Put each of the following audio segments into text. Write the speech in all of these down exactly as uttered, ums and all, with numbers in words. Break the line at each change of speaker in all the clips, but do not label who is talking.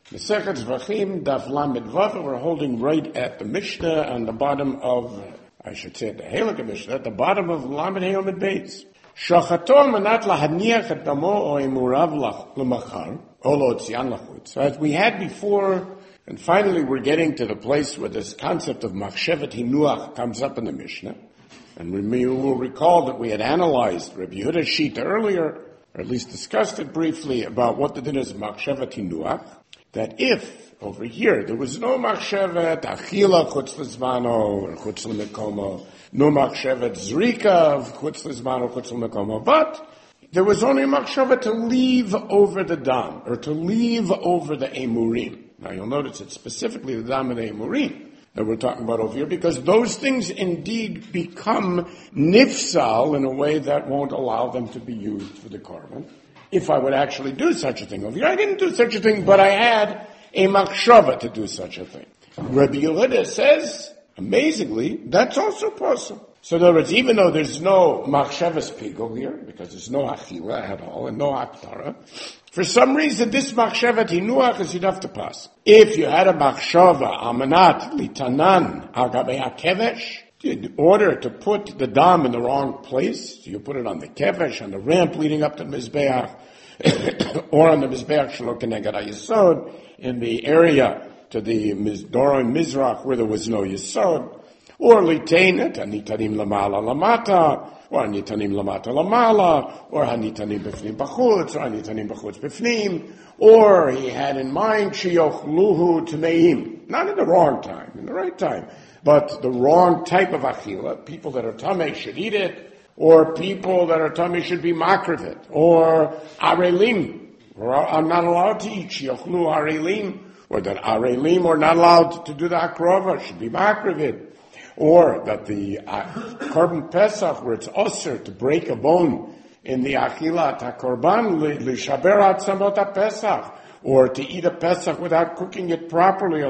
Masechet Zvachim, Daf Lamed Vav, we're holding right at the Mishnah on the bottom of, I should say at the Halakha Mishnah, at the bottom of Lamed Hayomed Beis. Shachato manat lahaniach et damo o imurav l'machar, o lo tzian lachutz. So as we had before, and finally we're getting to the place where this concept of machshevet hinuach comes up in the Mishnah. And we will recall that we had analyzed Rabbi Yehuda's sheet earlier, or at least discussed it briefly, about what the din is of machshevet hinuach. That if, over here, there was no machshevet, achila chutz l'zmano, or chutz l'mekomo, no machshevet zrika of chutz l'zmano, chutz l'mekomo, but there was only machshevet to leave over the dam, or to leave over the emurim. Now you'll notice it's specifically the dam and the emurim that we're talking about over here, because those things indeed become nifsal in a way that won't allow them to be used for the korban. If I would actually do such a thing over here, I didn't do such a thing, but I had a machshava to do such a thing. Rabbi Yehuda says, amazingly, that's also possible. So in other words, even though there's no machshavas pigul here, because there's no achila at all, and no aktara, for some reason this machshavat hinuach is enough to pass. If you had a machshava, amanat, litanan, agabe hakevesh, in order to put the dam in the wrong place, you put it on the kevesh, on the ramp leading up to the mizbeach, or on the mizbeach shelo keneged hayesod, in the area to the Doron Mizrach where there was no yesod, or litainet, hanitanim lamala lamata, or hanitanim lamata lamala, or hanitanim b'fnim b'chutz, or hanitanim b'chutz b'fnim, or he had in mind sheyochluhu tmeim, not in the wrong time, in the right time, but the wrong type of achila. People that are tamei should eat it, or people that are tamei should be makrivet, or arelim, or are not allowed to eat sheyochlu arelim, or that arelim are not allowed to do the akrova, should be makrivet. Or that the uh, korban pesach, where it's osir to break a bone in the achilat hakorban lishaber atzamot pesach, or to eat a pesach without cooking it properly,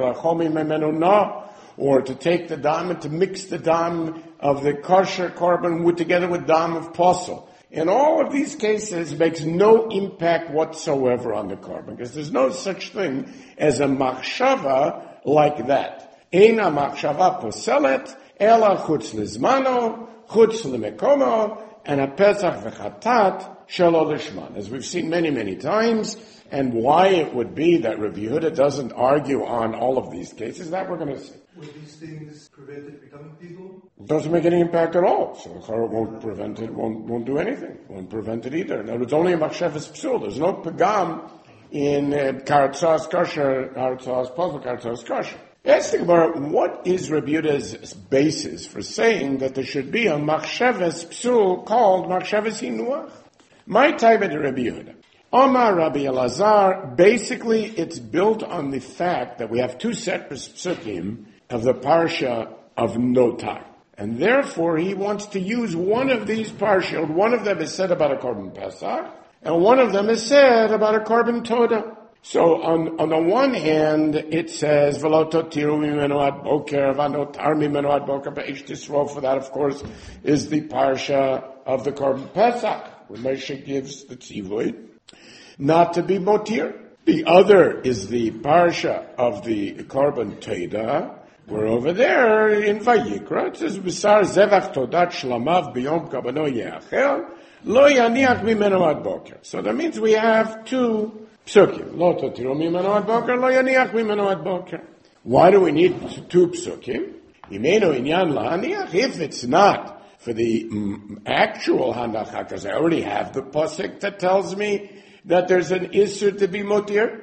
or to take the dam and to mix the dam of the kosher korban with, together with dam of posel. In all of these cases, it makes no impact whatsoever on the korban, because there's no such thing as a machshava like that. Eina machshava poselet, ela chutz lizmano, chutz lemekomo, and a pesach v'chatat shelo lishman. As we've seen many, many times, and why it would be that Rabbi Yehuda doesn't argue on all of these cases, that we're going to see.
Will these things prevent it becoming people?
It doesn't make any impact at all. So the Chara won't prevent it, won't, won't do anything. Won't prevent it either. Now, it's only a machshavas psul. There's no pagam in uh, karatzas kosher, karatzas posel, karatzas kosher. Let's think about what is Rabbi Yehuda's basis for saying that there should be a machshavas psul called machshavas hinuach. My type of Rabbi Yehuda. Omar Rabbi Elazar, basically it's built on the fact that we have two separate psukim of the parsha of Notar. And therefore he wants to use one of these parsha. One of them is said about a korban pesach, and one of them is said about a korban toda. So on, on the one hand, it says, V'lo totiru mimenu ad boker, v'anotar mimenu ad boker b'eish tisro. For that, of course, is the parsha of the korban pesach, where Moshe gives the tzivui not to be motir. The other is the parsha of the korban toda, where over there in Vayikra it says, B'sar zevach todat shlamav b'yom kabano ye'achel, lo yaniach mimenu ad boker. So that means we have two psukim. Lo totiru mimenu ad boker, lo yaniach mimenu ad boker. Why do we need two psukim? Imenu inyan la'aniach. If it's not for the mm, actual hanacha, because I already have the pasuk that tells me that there's an issur to be motir.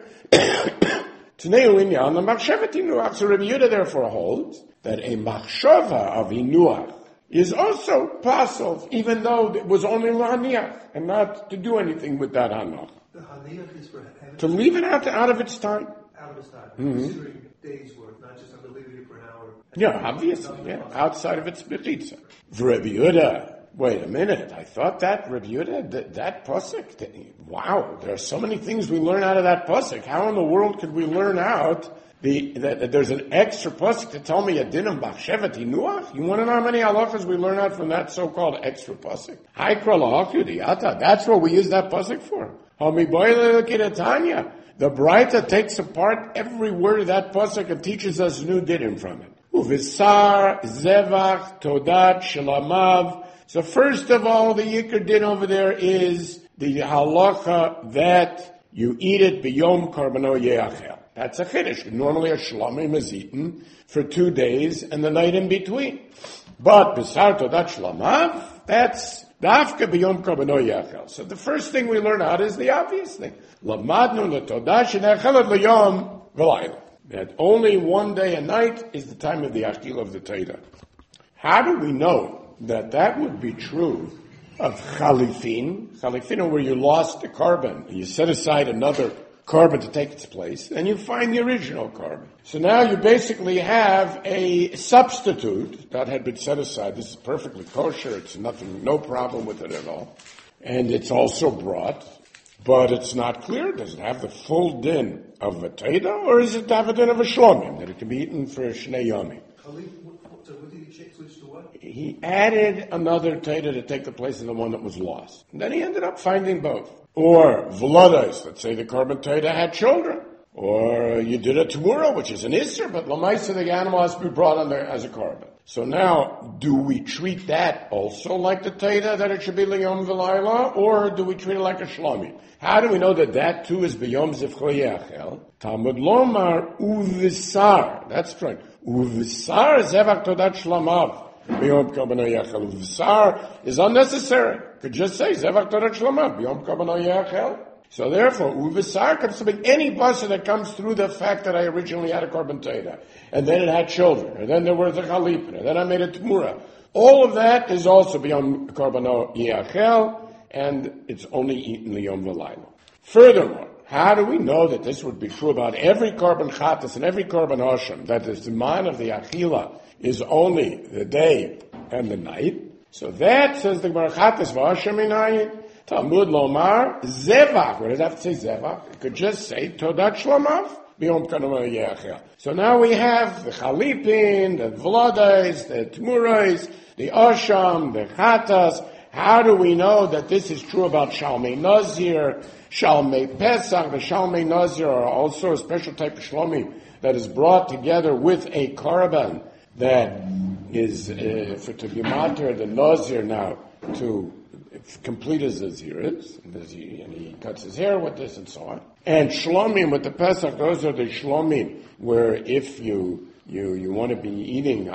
Tneu inyan la machshavat hinuach. So Rabbi Yehuda therefore holds that a machshava of hinuach is also possible, even though it was only la'aniach, and not to do anything with that hanach.
The haniach is for heaven.
To leave it out, out of its time.
Out of its time.
Mm-hmm.
Considering days worth, not just I'm going to leave it here for an hour.
Yeah, obviously, yeah. Outside of its bechitza. Rabbi Yehuda, wait a minute, I thought that, Rabbi Yehuda, that, that pasuk, that, wow, there are so many things we learn out of that pasuk. How in the world could we learn out the, that, that there's an extra pasuk to tell me a dinam b'achshevet hinuach? You want to know how many halachas we learn out from that so-called extra pasuk? Haikra lahakyu diyata, that's what we use that pasuk for. Hamiboyle kiratanya. the Braita takes apart every word of that pasuk and teaches us new dinim from it. Uvisar, zevach, todat, shalamav. So first of all, the yikar din over there is the halacha that you eat it b'yom karbano yeachel. That's a chiddush. Normally a shlamim is eaten for two days and the night in between. But b'sar todat shlamav, that's dafka b'yom karbano yeachel. So the first thing we learn out is the obvious thing. Lamadnu l'todah shenechelet l'yom v'layla. That only one day and night is the time of the achil of the Torah. How do we know that that would be true of chalifin? Chalifin are where you lost the carbon. You set aside another carbon to take its place, and you find the original carbon. So now you basically have a substitute that had been set aside. This is perfectly kosher. It's nothing, no problem with it at all. And it's also brought. But it's not clear. Does it have the full din of a Teda, or is it have a din of a Shlomim, that it can be eaten for Shnei Yomim?
So what did he switch to what?
He added another Teda to take the place of the one that was lost. And then he ended up finding both. Or V'lodais, let's say the carbon Teda had children. Or you did a Tamura, which is an Isser, but Lamaisa, the animal has to be brought on there as a carbon. So now, do we treat that also like the Teda, that it should be Liyom V'layla, or do we treat it like a Shlomi? How do we know that that too is B'yom Zivcho Yachel? Talmud Lomar Uvisar. That's right. Uvisar Zevach Todat Shlamav. B'yom Kabano Yachel. Uvisar is unnecessary. Could just say Zevach Todat Shlamav. B'yom Kabano Yachel. So therefore, Uvisar comes to be any basa that comes through the fact that I originally had a carbon Teda, and then it had children, and then there was a chalipin, and then I made a Tmura. All of that is also beyond Karbano Yachel, and it's only eaten Liyom V'layla. Furthermore, how do we know that this would be true about every carbon Chatas and every carbon Hashem, that the Zman of the Achila is only the day and the night? So that, says the Gemara, Chatas V'Hashem Inayin, Talmud Lomar, Zevach. What does that have to say Zevach? It could just say Todat Shlamav. So now we have the Chalipin, the Vladais, the Tmurais, the Asham, the Chatas. How do we know that this is true about Shalmei Nazir, Shalmei Pesach? The Shalmei Nazir are also a special type of Shlomi that is brought together with a carbon that is uh, for to be matter the Nazir now to complete as Naziris, and he, and he cuts his hair with this and so on. And Shlomim with the Pesach, those are the Shlomim where if you you you want to be eating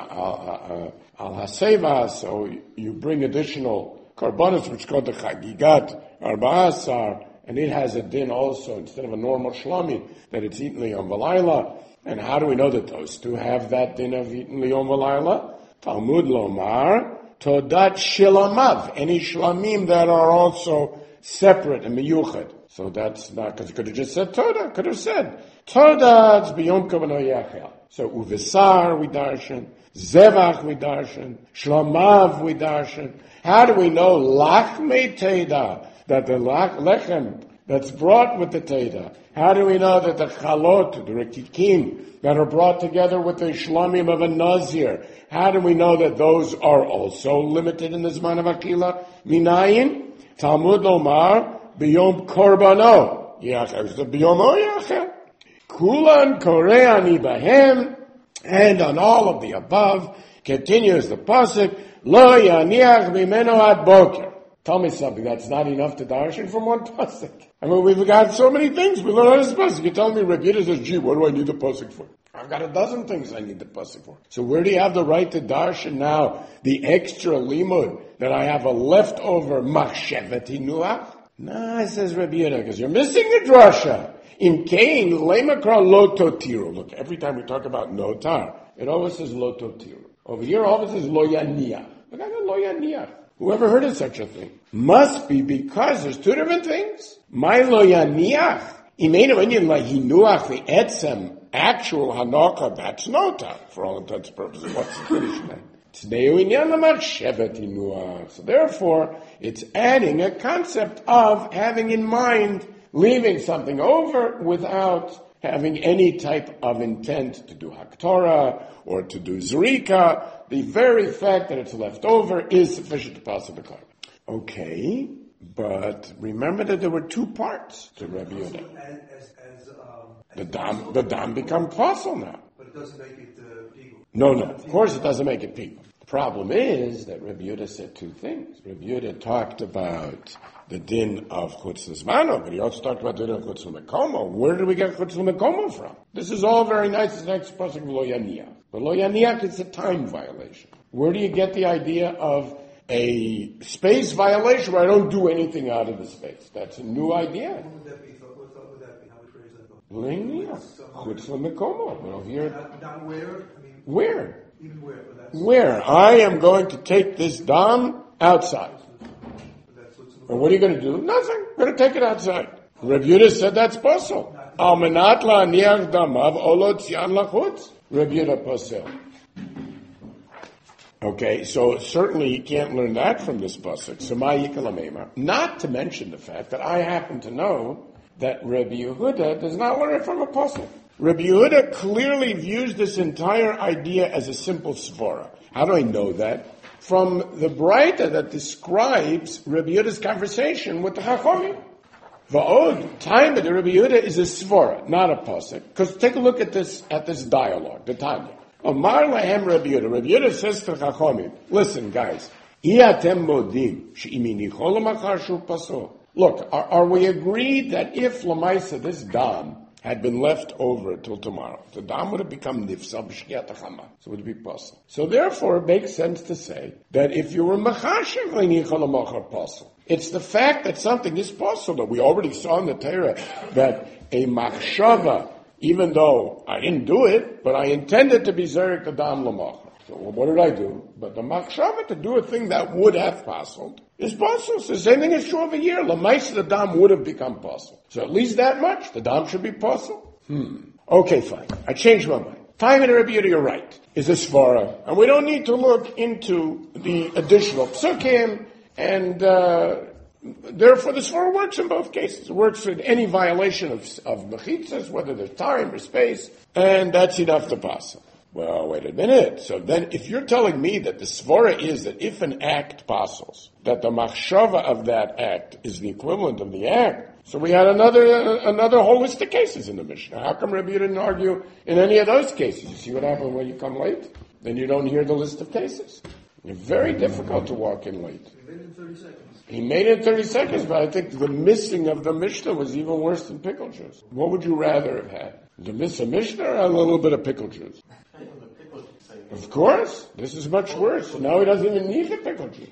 al haseva, so you bring additional karbanos, which is called the Chagigat Arba'asar, and it has a din also instead of a normal Shlomim that it's eaten Liyom V'layla. And how do we know that those two have that din of eaten Liyom V'layla? Talmud Lomar. Todat Shilamav, any Shlamim that are also separate and miyuchad. So that's not, because it could have just said Toda, could have said Todat's b'yom kavano yachel. So Uvisar we darshan, Zevach we darshan, Shlamav we darshan. How do we know Lachme Teda, that the lach, lechem that's brought with the Teda? How do we know that the Chalot, the Rekikim, that are brought together with the Shlamim of a Nazir, how do we know that those are also limited in the Zman of Akila? Minayin, Talmud Lomar, B'yom Korbano, Yachel, the B'yom O Yachel, Kulan Koreani Bahem, and on all of the above, continues the pasuk, Lo Yaniach B'meno Ad Boker. Tell me something, that's not enough to darshan from one pasuk. I mean, we've got so many things we learn on this pasuk. You're telling me, Rabbi Yehuda says, gee, what do I need the pasuk for? I've got a dozen things I need the pasuk for. So where do you have the right to darshan now? The extra limud that I have a leftover machshevet hinuach? Nah, says Rabbi Yehuda, because you're missing a drasha. In Cain, lemakra lo totiru. Look, every time we talk about notar, it always says lo totiru. Over here, always says lo yaniyah. Look, I got lo yaniyah. Whoever heard of such a thing? Must be because there's two different things. My lo yaniach. Imenu inyan la hinuach the etzem. Actual hanaka, that's notar. For all intents and purposes, what's the British name? Tneu inyan la machshevet hinuach. So therefore, it's adding a concept of having in mind leaving something over without having any type of intent to do haktorah or to do zrika. The very fact that it's left over is sufficient to pass the carbon. Okay, But remember that there were two parts to Rabbi Yehuda.
As, as, as, um,
The dam, the dam become possible now.
but it doesn't make it uh, legal.
No, no, of course it doesn't make it people. The problem is that Rabbi Yehuda said two things. Rabbi Yehuda talked about the din of Chutz L'Zmano, but he also talked about the din of Chutz L'Mekomo. Where did we get Chutz L'Mekomo from? This is all very nice. It's next pasuk Lo Yaniach. But Lo Yaniach is a time violation. Where do you get the idea of a space violation where I don't do anything out of the space? That's a new idea.
What would that be? What would what would that be? How would phrase that?
Lo Yaniach. Chutz L'Mekomo. But over here,
Not, not where? I mean,
where?
even where? But that's,
Where? I am going to take this dam outside.
that's what's
And what are you going to do? Nothing. I'm going to take it outside. Rabbi Yehuda said that's possible. Al menat la'aniach damav olo tzian lachutz. Rabbi Yehuda posel. Okay, so certainly you can't learn that from this pasuk. So ma yikal ameimar. Not to mention the fact that I happen to know that Rabbi Yehuda does not learn it from a pasuk. Rabbi Yehuda clearly views this entire idea as a simple svara. How do I know that? From the Braita that describes Rabbi Yehuda's conversation with the Chachamim. Va'od, time of the Rabbi Yehuda is a svara, not a pasuk. Because take a look at this at this dialogue, the Tanya. Omar lahem Rabbi Yehuda. Rabbi Yehuda says to the Chachamim, listen, guys, iatem modim she'imini cholamachar shu pasul. Look, are, are we agreed that if Lamaisa, this dam, had been left over till tomorrow, the dam would have become nifsa b'shkiat hachama, so it would be possible. So therefore, it makes sense to say that if you were mechashiv l'nichalamachar possible, it's the fact that something is possible. We already saw in the Torah that a machshava, even though I didn't do it, but I intended to be zerek the dam l'machar. So well, what did I do? But the machshava to do a thing that would have possible is possible. So the same thing is true over here. Lamaisa, the dam would have become possible. So at least that much, the dam should be possible. Hmm. Okay, fine. I changed my mind. Time in Rabbi Yehuda, you're right, is a svara. And we don't need to look into the additional psukim, and uh, therefore the svara works in both cases. It works in any violation of, of mechitzas, whether there's time or space, and that's enough to pass. Well, wait a minute. So then, if you're telling me that the svara is that if an act passes, that the machshava of that act is the equivalent of the act, so we had another uh, another holistic cases in the Mishnah. How come Rabbi Yehuda didn't argue in any of those cases? You see what happens when you come late? Then you don't hear the list of cases. It's very difficult to walk in late.
He made it in thirty seconds.
He made it in thirty seconds, but I think the missing of the Mishnah was even worse than pickle juice. What would you rather have had? To miss a Mishnah or a little bit of pickle juice? Of course. This is much worse. Now he doesn't even need the pickle juice.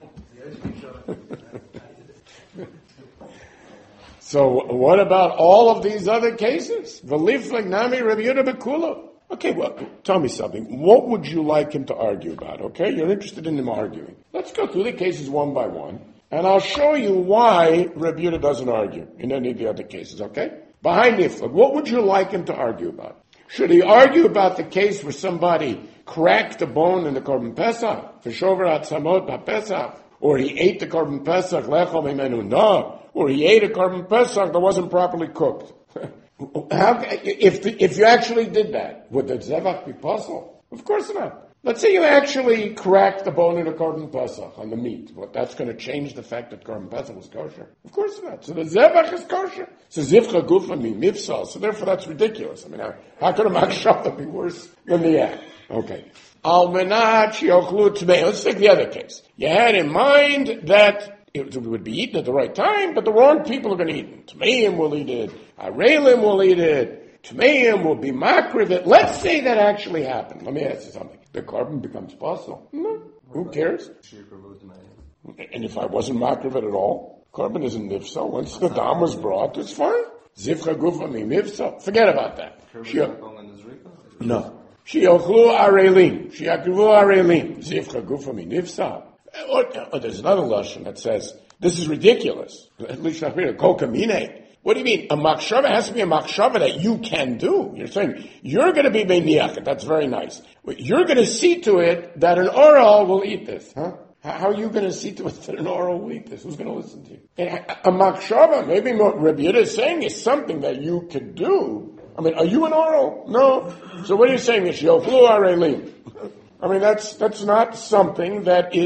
So what about all of these other cases? V'liflik nami Rabbi Yehuda b'kulo. Okay, well, tell me something. What would you like him to argue about, okay? You're interested in him arguing. Let's go through the cases one by one, and I'll show you why Rabbi Yehuda doesn't argue in any of the other cases, okay? Behind Niflik, what would you like him to argue about? Should he argue about the case where somebody cracked a bone in the Korban Pesach, for Shover Atzamot BaPesach, or he ate the Korban Pesach, Lechol Mimenu No, or he ate a Korban Pesach that wasn't properly cooked? How, if, the, if you actually did that, would the Zevach be possible? Of course not. Let's say you actually cracked the bone in a Korban Pesach on the meat. Well, that's going to change the fact that Korban Pesach was kosher? Of course not. So the Zevach is kosher. So Zivcha Gufa Mi Mifsal. So therefore that's ridiculous. I mean, how, how could a Machshava be worse than the act? Okay. Al Menat Shiochlu Tmei. Let's take the other case. You had in mind that it would be eaten at the right time, but the wrong people are going to eat it. Tmeim will eat it. Arelim will eat it. Tmeim will be makriv it. Let's say that actually happened. Let me ask you something. The carbon becomes possible. No. Who cares? And if I wasn't makriv it at all, carbon isn't nifsa. Once the dam was brought, it's fine. Zivcha gufa mi nifsa. Forget about that. No. Shiochlu arelim. Shiakrivu arelim. Zivcha gufa mi nifsa. Or, or there's another lesson that says, this is ridiculous. At least I read a kokamine. What do you mean? A machshava has to be a machshava that you can do. You're saying, you're going to be meiniach. That's very nice. You're going to see to it that an oral will eat this. Huh? How are you going to see to it that an oral will eat this? Who's going to listen to you? A machshava, maybe what Rabbi Yehuda is saying is something that you could do. I mean, are you an oral? No. So what are you saying? Is yochlu arelim? I mean, that's, that's not something that is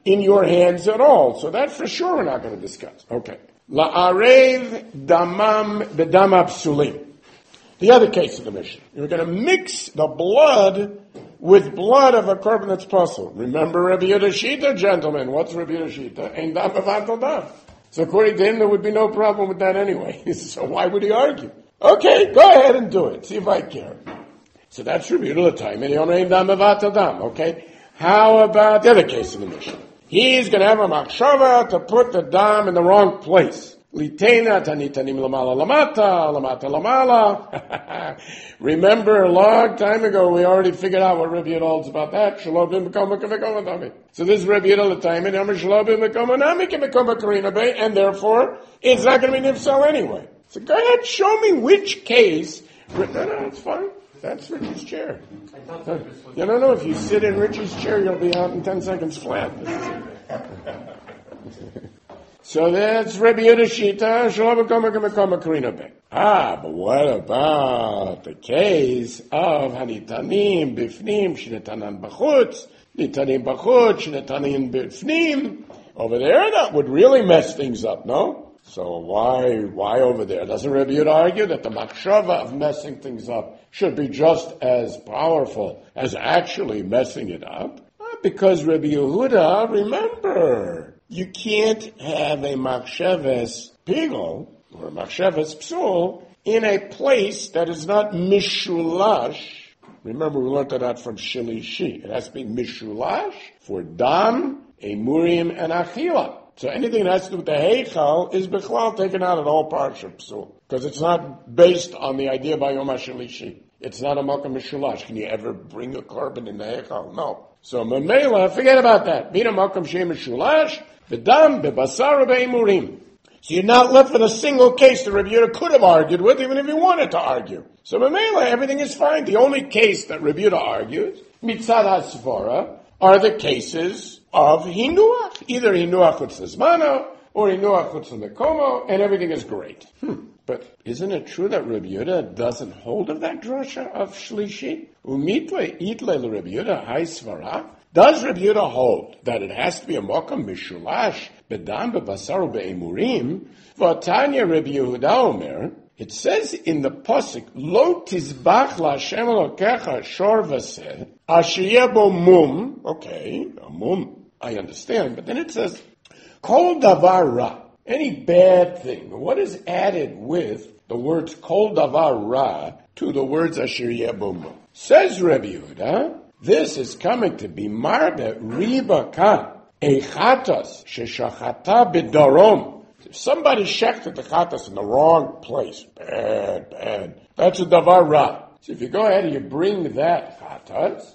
in your hands at all. So that for sure we're not going to discuss. Okay. La'arev damam bedam psulim. The other case of the Mishnah. You're going to mix the blood with blood of a korban that's possible. Remember Rabbi Yehuda Shita, gentlemen. What's Rabbi Yehuda Shita? Ein dam bevatel dam. So according to him, there would be no problem with that anyway. So why would he argue? Okay, go ahead and do it. See if I care. So that's Rabbi Yehuda time. And Ein dam bevatel dam. Okay. How about the other case of the Mishnah? He's going to have a machshava to put the dam in the wrong place. Litena tanitanim lamala lamata, lamata lamala. Remember, a long time ago, we already figured out what Rabbi Yehuda holds about that. Shalobim b'koma k'vekoma dami. So this is Rabbi Yehuda l'tayim, and Amar shalobim b'koma nami k'vekoma karina bay, and therefore, it's not going to be nifsal anyway. So go ahead, show me which case. No, no, it's fine. That's Richie's chair. You don't know, if you sit in Richie's chair, you'll be out in ten seconds flat. So that's Rabbi Yehuda Shita, Shalom Kama Kama Kama Karina Bek. Ah, but what about the case of Hanitanim, Bifnim, Shinetanan Bachutz, Nitanim Bachutz, Shinetanim Bifnim? Over there, that would really mess things up, no? So why, why over there? Doesn't Rabbi Yehuda argue that the machshava of messing things up should be just as powerful as actually messing it up? Ah, because Rabbi Yehuda, remember, you can't have a machshavas pigol or a machshavas psul in a place that is not mishulash. Remember, we learned that from Shilishi. It has to be mishulash for dam, emurim, and achila. So anything that has to do with the heichal is bechlal taken out of all parts of psul, because it's not based on the idea by Yom HaShilishi. It's not a malka mishulash. Can you ever bring a korban in the heichal? No. So memela, forget about that. Bina malkam shem mishulash. B'dam, b'basar, b'emurim. So you're not left with a single case that Rabbi Yehuda could have argued with, even if he wanted to argue. So Mamela, everything is fine. The only case that Rabbi Yehuda argues, mitzad ha-svara, are the cases of hinuach. Either hinuach u'tzazmana, or hinuach u'tzamekomo, and everything is great. Hmm. But isn't it true that Rabbi Yehuda doesn't hold of that drasha of shlishi? Umitle itle l'Rabbi Yehuda ha-svara. Does Rabbi Yehuda hold that it has to be a mokam mishulash bedam bebasaru beemurim? V'tanya Rabbi Yehuda Omer. It says in the pasuk, Lo tizbach laHashem Elokecha shor v'seh asher yeh bo mum. Okay, a mum, I understand. But then it says, Kol davar ra. Any bad thing. What is added with the words Kol davar ra to the words asher yeh bo mum? Says Rabbi Yehuda, this is coming to be marbe riba kan echatas sheshachata b'darom. If somebody shechted the chatas in the wrong place, bad, bad. That's a davar ra. So if you go ahead and you bring that chatas,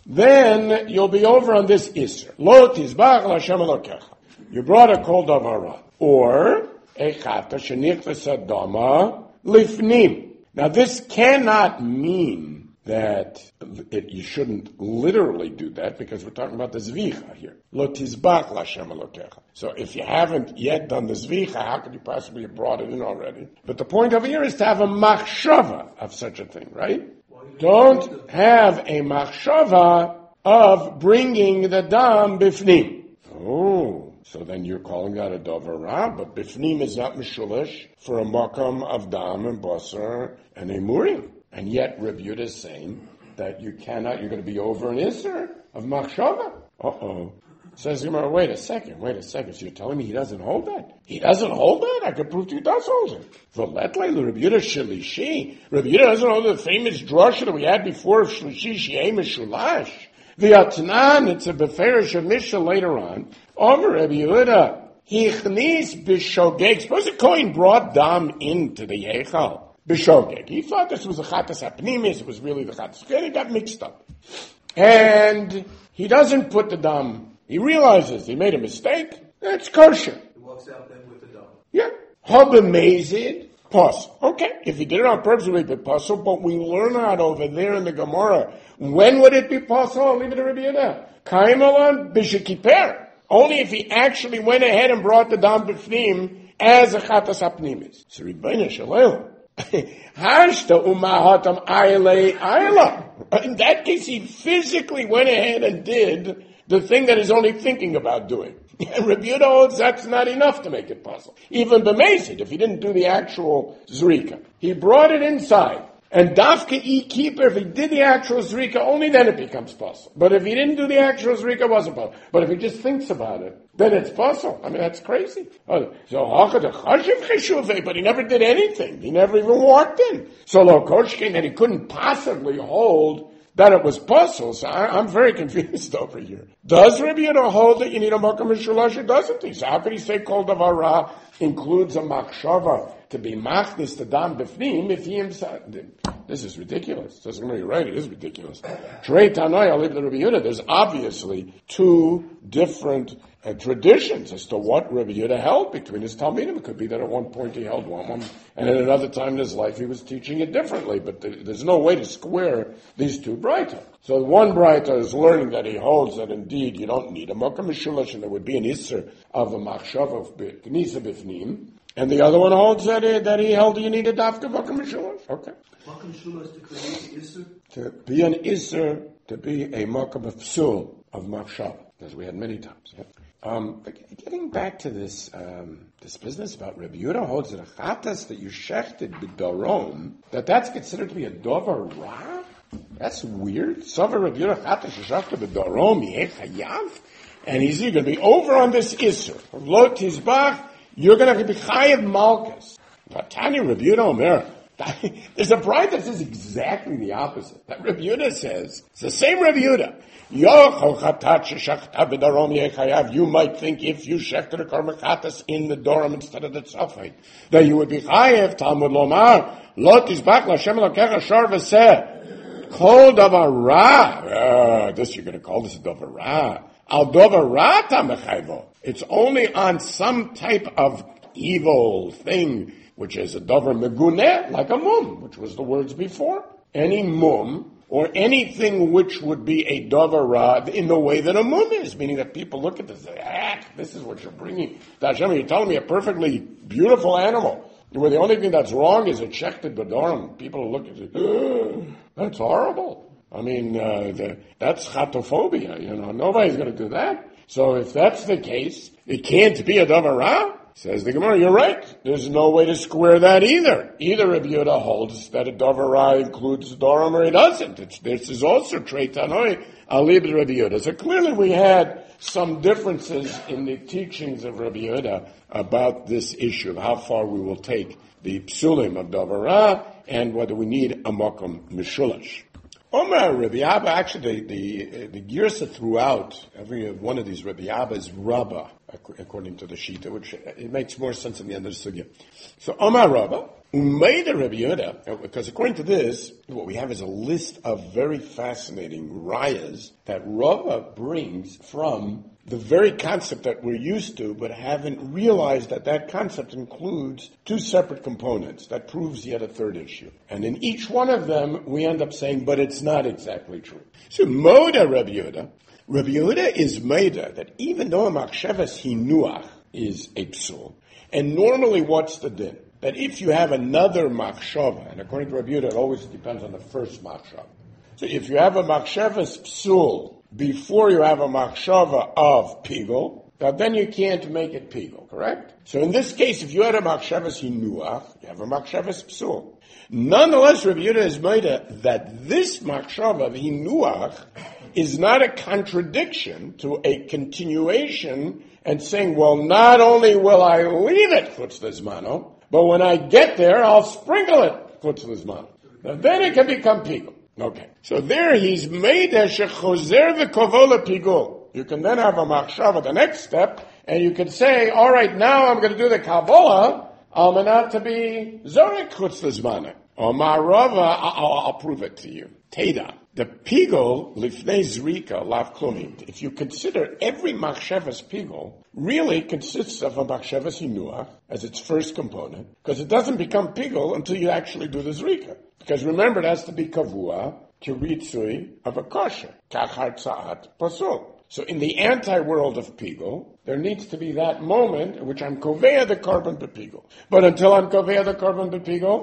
then you'll be over on this iser. Lo tizbach laHashem Elokecha. You brought a kol davar ra. Or echata shenichtas adama lifnim. Now this cannot mean that it, you shouldn't literally do that, because we're talking about the zvicha here. Lo tizbach laHashem Elokecha. So if you haven't yet done the zvicha, how could you possibly have brought it in already? But the point over here is to have a machshava of such a thing, right? Don't have a machshava of bringing the dam bifnim. Oh, so then you're calling that a davar ra, but bifnim is not mishulash for a makam of dam and basar and emurim. And yet, Rabbi Yehuda is saying that you cannot, you're going to be over an isser of machshava. Uh-oh. Says Gemara, wait a second, wait a second. So you're telling me he doesn't hold that? He doesn't hold that? I could prove to you he does hold it. V'letle Rabbi Yehuda shelishi. Rabbi Yehuda doesn't hold the famous drasha that we had before of shlishi shi'ei mishulash. V'yatnan, it's a beferish of Mishnah later on. Over Rabbi Yehuda, hichnis b'shogeg. Suppose a kohen brought dam into the yechal. B'shogeg. He thought this was a chatas hapnimis, it was really the chatas. He got mixed up. And he doesn't put the dam. He realizes he made a mistake. It's kosher.
He walks out then with the dam.
Yeah. Habemazid, possible. Okay. If he did it on purpose, it would be possible, but we learn out over there in the Gemara. When would it be possible? I'll leave it to Rabbi Yehuda. Kaimalan b'shekiper. Only if he actually went ahead and brought the dam b'fnim as a chatas hapnimis. So Rebbeinu Shalom. Hashta umahatam ayle ayla. In that case, he physically went ahead and did the thing that he's only thinking about doing. And Rabbi Yehuda holds that's not enough to make it possible. Even b'meisid, if he didn't do the actual zrika, he brought it inside. And dafka e keeper, if he did the actual zrika, only then it becomes possible. But if he didn't do the actual zrika, it wasn't possible. But if he just thinks about it, then it's possible. I mean, that's crazy. So, but he never did anything. He never even walked in. So Lokoshkin, that he couldn't possibly hold that it was possible. So I, I'm very confused over here. Does Rabbi Yehuda hold that you need a makam mishulash or doesn't he? So how could he say kol davar ra includes a machshava to be machnis to dam bifnim if he himself? This is ridiculous. Doesn't really right. It is ridiculous. Trei Tanoi, I'll leave it to Rabbi Yehuda. There's obviously two different uh, traditions as to what Rabbi Yehuda held between his Talmidim. It could be that at one point he held one, one and at another time in his life he was teaching it differently. But th- there's no way to square these two braita. So one braita is learning that he holds that indeed you don't need a makam mishulash, and there would be an isser of a machshav of knisa bifnim. And the other one holds that he, that he held you need a dafka makam mishulash. Okay.
Makam mishulash to create the isser?
To be an isser, to be a makam of psul, of machshav, as we had many times. Yeah. Um, but getting back to this um, this business about Rabbi Yehuda holds that a chatas that you shechted b'darom, that that's considered to be a dover ra? That's weird. Sover Rabbi Yehuda chatas shechted b'darom yeh chayav, and he's going to be over on this isser. Lo tizbach, you're going to be chayav malchus. Tani Rabbi Yehuda omer. There's a bride that says exactly the opposite. That Rabbi Yehuda says, it's the same Rabbi Yehuda. You might think if you shechted a karmachatas in the dorum instead of the tzafay, that you would be chayev. Talmud lomar, lo tizbach l'Hashem elokecha shor v'seh, kol davar ra. This you're going to call this a davar ra. Al davar ra tamechayvo. It's only on some type of evil thing, which is a davar meguneh, like a mum, which was the words before. Any mum, or anything which would be a davar ra in the way that a mum is, meaning that people look at this and say, ah, this is what you're bringing. Hashem, you're telling me a perfectly beautiful animal, where the only thing that's wrong is a shechted b'dorim. People look at it, oh, that's horrible. I mean, uh, the, that's chatophobia, you know, nobody's going to do that. So if that's the case, it can't be a davar ra. Says the Gemara, you're right. There's no way to square that either. Either Rabbi Yehuda holds that a davar ra includes dorum or it doesn't. It's, this is also trei tanoi alib Rabbi Yehuda. So clearly we had some differences in the teachings of Rabbi Yehuda about this issue of how far we will take the psulim of davar ra and whether we need a makom mishulash. Omar Rabbi Abba, actually the the, the girsa throughout every one of these Rabbi Abba is Rabba, according to the Shita, which it makes more sense in the end of the sugya. So Omar Rabba, Umayda Rabbi Yehuda, because according to this, what we have is a list of very fascinating rayas that Rabba brings from the very concept that we're used to, but haven't realized that that concept includes two separate components. That proves yet a third issue. And in each one of them, we end up saying, but it's not exactly true. So Moda Rabbi Yehuda, Rabbi Yehuda is Moda that even though a machshavas hinuach is a psul, and normally what's the din? That if you have another machshava, and according to Rabbi Yehuda, it always depends on the first machshava. So if you have a machshavas psul, before you have a machshava of pigul, then you can't make it pigul, correct? So in this case, if you had a machshavas hinuach, you have a machshavas psul. Nonetheless, Rabbi Yehuda is made that this machshava of hinuach is not a contradiction to a continuation and saying, well, not only will I leave it chutz lezmano, but when I get there, I'll sprinkle it chutz lezmano. Now then it can become pigul. Okay. So there he's made a shechozer v'kovola pigul. You can then have a machshava, the next step, and you can say, all right, now I'm going to do the kabbalah, almanat to be zorek chutz lezmano. Or marava, I'll, I'll prove it to you. Teda. The pigul lifnei zrika lav klumim. If you consider every machshavas pigul really consists of a machshavas hinuach as its first component, because it doesn't become pigul until you actually do the zrika. Because remember, it has to be kavua, kiritzui of a kosher, kachar tza'at pasul. So in the anti-world of pigul, there needs to be that moment in which I'm koveya the korban bepigul. But until I'm koveya the korban bepigul,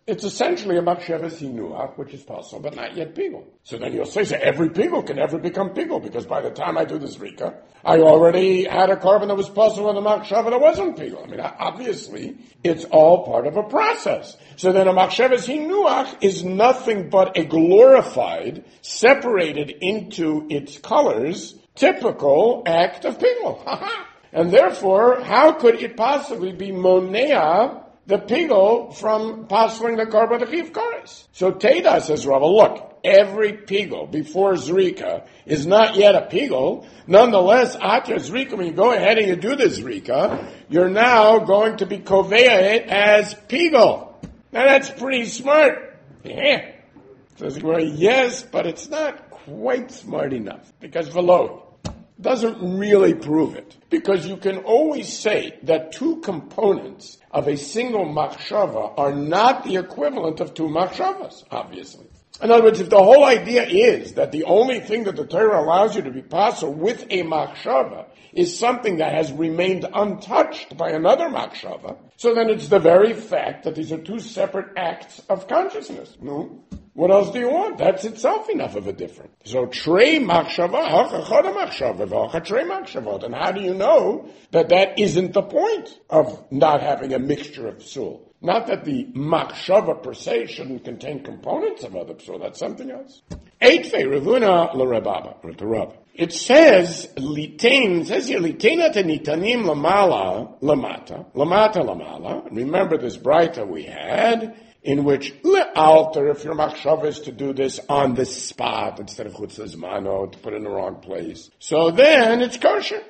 It's essentially a machshavas hinuach, which is possible, but not yet pigul. So then you'll say, so every pigul can never become pigul, because by the time I do the zrika, I already had a carbon that was possible with a machshava that wasn't pigul. I mean, obviously, it's all part of a process. So then a machshavas hinuach is nothing but a glorified, separated into its colors, typical act of pigul. And therefore, how could it possibly be monea the pigul from passing the carbon of chiv kares? So Teda says, Rava, look, every pigul before zrika is not yet a pigul. Nonetheless, after zrika, when you go ahead and you do the zrika, you're now going to be koveya it as pigul. Now that's pretty smart. Yeah. Says, well, yes, but it's not quite smart enough, because velo doesn't really prove it. Because you can always say that two components of a single machshava are not the equivalent of two machshavas, obviously. In other words, if the whole idea is that the only thing that the Torah allows you to be possible with a machshava is something that has remained untouched by another machshava, so then it's the very fact that these are two separate acts of consciousness. No? What else do you want? That's itself enough of a difference. So, trei machshava, hacha chada machshava, v'hacha trei machshavot. And how do you know that that isn't the point of not having a mixture of psul? Not that the machshava per se shouldn't contain components of other psul. That's something else. Eitfei revuna l'rebaba, or to Rav. It says, litain, says here, litena tenitanim lamala, lamata, lamata lamala. Remember this braita we had, in which le'alter, if your machshava is to do this on the spot instead of chutz lezmano, to put it in the wrong place. So then it's kosher.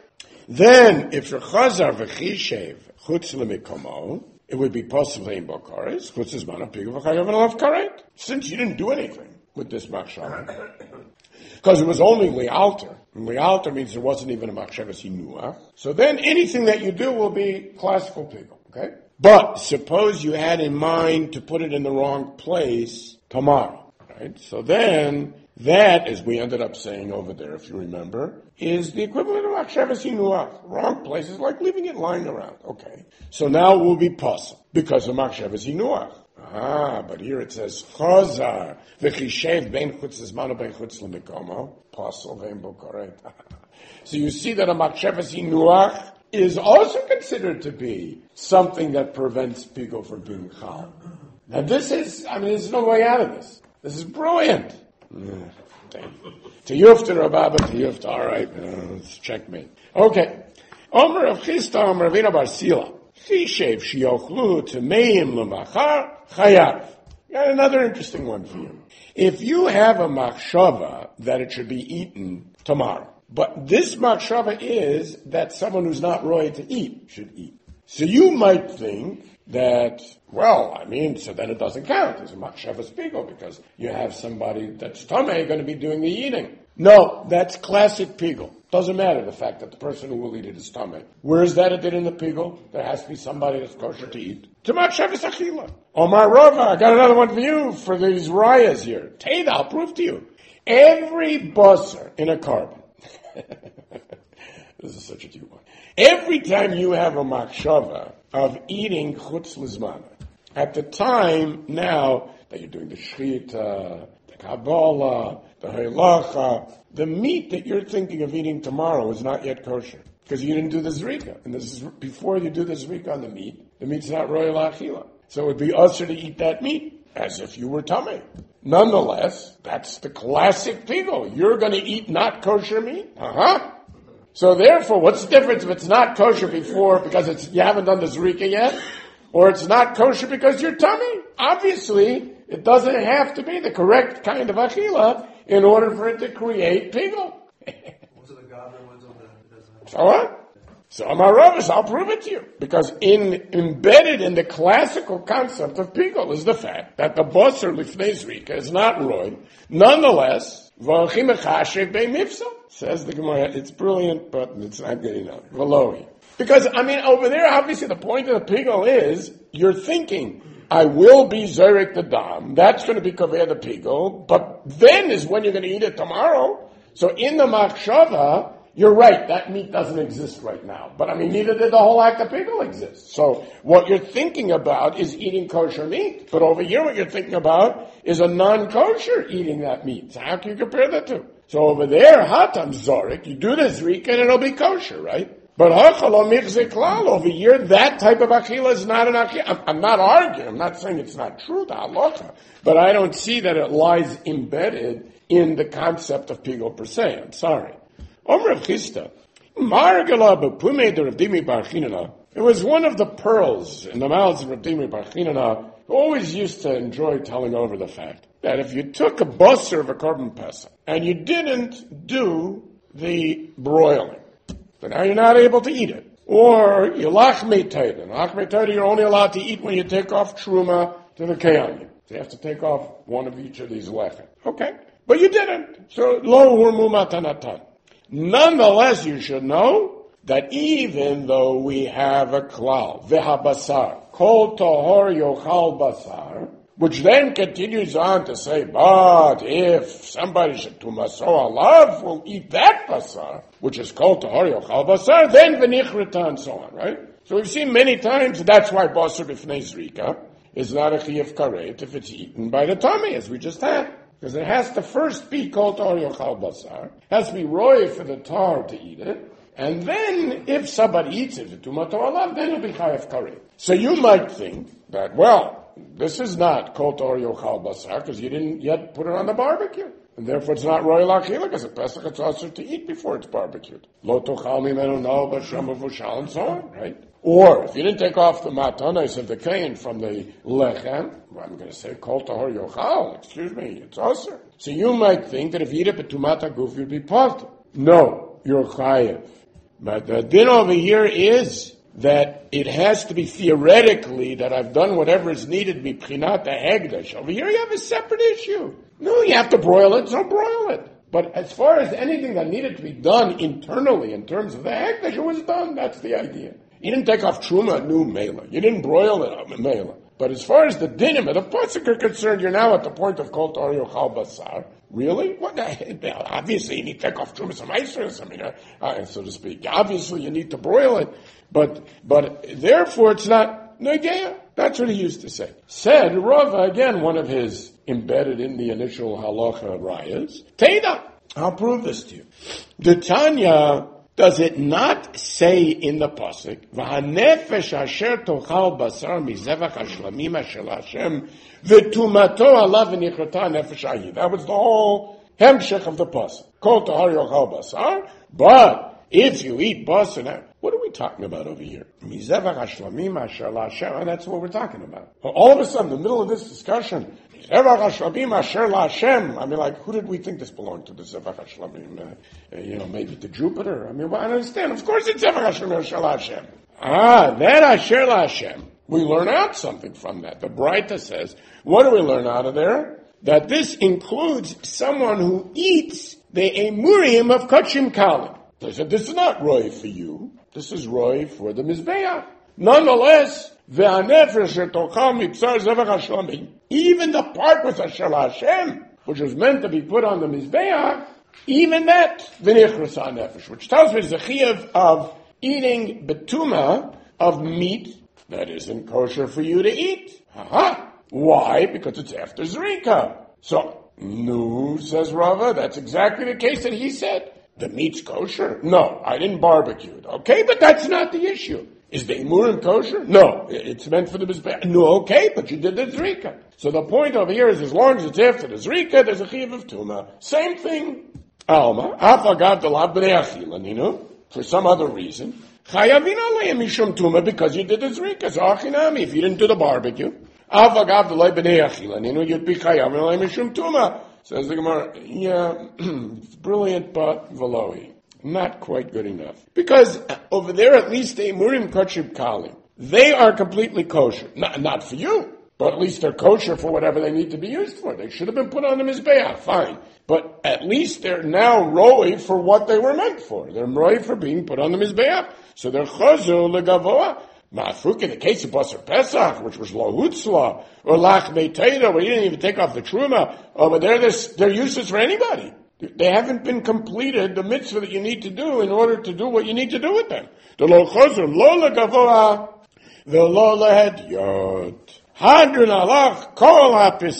Then, if your chazar v'chishev chutz lemikomo, it would be possible in bokares, chutz lezmano pigu v'chayav alav karet. Since you didn't do anything with this machshava, because it was only le'alter. And le'alter means there wasn't even a machshava sinuach. So then anything that you do will be classical pigu, okay? But suppose you had in mind to put it in the wrong place tomorrow, right? So then, that, as we ended up saying over there, if you remember, is the equivalent of machshavas hinuach. Wrong place is like leaving it lying around. Okay. So now it will be possible because of machshavas hinuach. Ah, but here it says, chazar, v'chishev ben chutz zmano ben chutz lemikomo, possible vein bokaret. So you see that a machshavas hinuach is also considered to be something that prevents pigul from being chal. Now this is, I mean, there's no way out of this. This is brilliant. Mm, to yufta Rababa, to yufta, all right, uh, let's checkmate. Okay. Omer of Chista, Omer of Ina Bar Sila. Chishev shiochlu temeim l'machar chayav. Got another interesting one for you. If you have a machshava that it should be eaten tomorrow, but this machshava is that someone who's not roy to eat should eat. So you might think that, well, I mean, so then it doesn't count as a machshava spiegel because you have somebody that's tamei going to be doing the eating. No, that's classic pigul. Doesn't matter the fact that the person who will eat it is tamei. Where is that it did in the pigul? There has to be somebody that's kosher to eat. To machshava achila. Omar Rava, I got another one for you for these rayas here. Teda, I'll prove to you. Every busser in a carbon. This is such a cute one. Every time you have a machshava of eating chutz lizmana, at the time now that you're doing the shchita, the kabbalah, the halacha, the meat that you're thinking of eating tomorrow is not yet kosher because you didn't do the zrika, and this is before you do the zrika on the meat. The meat's not royal achila, so it would be usher to eat that meat as if you were tamei. Nonetheless, that's the classic pigul. You're going to eat not kosher meat? Uh-huh. So therefore, what's the difference if it's not kosher before because it's you haven't done the zrika yet? Or it's not kosher because you're tamei? Obviously, it doesn't have to be the correct kind of achila in order for it to create pigul. So what? So Amar Rav, I'll prove it to you. Because in embedded in the classical concept of pigul is the fact that the basar lifnei zrika is not roy. Nonetheless, v'achim echashev be'mifsa. Says the Gemara, it's brilliant, but it's not good enough. Velohi. Because, I mean, over there, obviously the point of the pigul is, you're thinking, I will be Zerek the Dam, that's going to be Koveh the pigul, but then is when you're going to eat it tomorrow. So in the Machshava, you're right, that meat doesn't exist right now. But I mean, neither did the whole act of pickle exist. So what you're thinking about is eating kosher meat. But over here, what you're thinking about is a non-kosher eating that meat. So how can you compare the two? So over there, hatam zorik, you do the zrika and it'll be kosher, right? But over here, that type of achila is not an achila. I'm, I'm not arguing. I'm not saying it's not true, the halacha. But I don't see that it lies embedded in the concept of pigul per se. I'm sorry. Omer Chista, Margala Bepume de Rav Dimi Bar Chinana. It was one of the pearls in the mouths of Rav Dimi Bar Chinana, who always used to enjoy telling over the fact that if you took a busser of a korban pesach and you didn't do the broiling, then now you're not able to eat it. Or you lachmei taita. Lachmei taita you're only allowed to eat when you take off truma to the kayanya. So you have to take off one of each of these lechem. Okay. But you didn't. So lo hurmu matanatan. Nonetheless, you should know that even though we have a klal, vehabasar, kol tohor yochal basar, which then continues on to say, but if somebody should tumaso alav will eat that basar, which is called tohor yochal basar, then v'nichrita and so on, right? So we've seen many times that's why basar b'fnei zrika is not a chiyuv karet if it's eaten by the tummy, as we just had. Because it has to first be kol tar yochal basar, has to be roy for the tar to eat it, and then if somebody eats it, tumato alav, then it'll be chayav karet. So you might think that, well, this is not kol tar yochal basar because you didn't yet put it on the barbecue, and therefore it's not roy lachila because at Pesach it's also to eat before it's barbecued. Lo tochal mimenu no b'shem uvushal and so on, right? Or, if you didn't take off the matanos of the kain from the lechem, well, I'm going to say, kol tahor yochal, excuse me, it's also. So you might think that if you eat it betumat haguf, you'd be part. No, you're chayev. But the din over here is that it has to be theoretically that I've done whatever is needed mipchinat ha'egdash. Over here you have a separate issue. No, you have to broil it, so broil it. But as far as anything that needed to be done internally in terms of the hegdash, it was done. That's the idea. You didn't take off truma, new mela. You didn't broil it, mela. But as far as the dinim of the pasuk are concerned, you're now at the point of kol tar yochal basar. Really? What? Obviously, you need to take off truma some ice, I mean, uh, so to speak. Obviously, you need to broil it, but but therefore, it's not negaya. That's what he used to say. Said Rava again, one of his embedded in the initial halacha rayas. Teda, I'll prove this to you. The Tanya. Does it not say in the pasuk, "V'hanefesh asher tochal basar mizevach hashlamim shel Hashem v'tumato alav v'nichrata nefesh hayid"? That was the whole hemshech of the pasuk. Kol tahar yochal basar. But if you eat basar, what are we talking about over here? Mizevach hashlamim shel Hashem. That's what we're talking about. All of a sudden, in the middle of this discussion, Zevach HaShlamim Asher LaHashem. I mean, like, who did we think this belonged to? The Zevach HaShlamim, uh, uh, you know, maybe to Jupiter? I mean, well, I understand. Of course it's Zevach HaShlamim Asher LaHashem. Ah, that Asher LaHashem. We learn out something from that. The Braita says, what do we learn out of there? That this includes someone who eats the emurim of Kachim Kalim. They said, this is not roy for you. This is roy for the Mizbeach. Nonetheless, even the part with Asher Hashem, which was meant to be put on the Mizbeach, even that, v'nichras ha'nefesh, which tells me there's a chiyuv of eating betuma of meat that isn't kosher for you to eat. Aha. Why? Because it's after Zrika. So, no, says Rava, that's exactly the case that he said. The meat's kosher? No, I didn't barbecue it. Okay, but that's not the issue. Is the emurim kosher? No, it's meant for the mizbeach. No, okay, but you did the zrika. So the point over here is, as long as it's after the zrika, there's a chiyuv of tuma. Same thing. Alma, afagav delav b'nei achila, nino, for some other reason. Chayavin aleim mishum tuma, because you did the zrika. So achinami, if you didn't do the barbecue, afagav delav b'nei achila, nino, you'd be chayavin aleim mishum tuma. Says the Gemara, yeah, it's brilliant, but veloi. Not quite good enough. Because over there, at least the emurim kachim kalim, they are completely kosher. Not, not for you, but at least they're kosher for whatever they need to be used for. They should have been put on the mizbeach, fine. But at least they're now roi for what they were meant for. They're roi for being put on the mizbeach. So they're chozu legavoa. Ma'afuk, in the case of Basar Pesach, which was Lo Hutzla, or Lach Meiteda, where you didn't even take off the Truma, over there, they're useless for anybody. They haven't been completed, the mitzvah that you need to do in order to do what you need to do with them. The lo chozur lo legavoa v'lo lehedyot. Hadron alach kol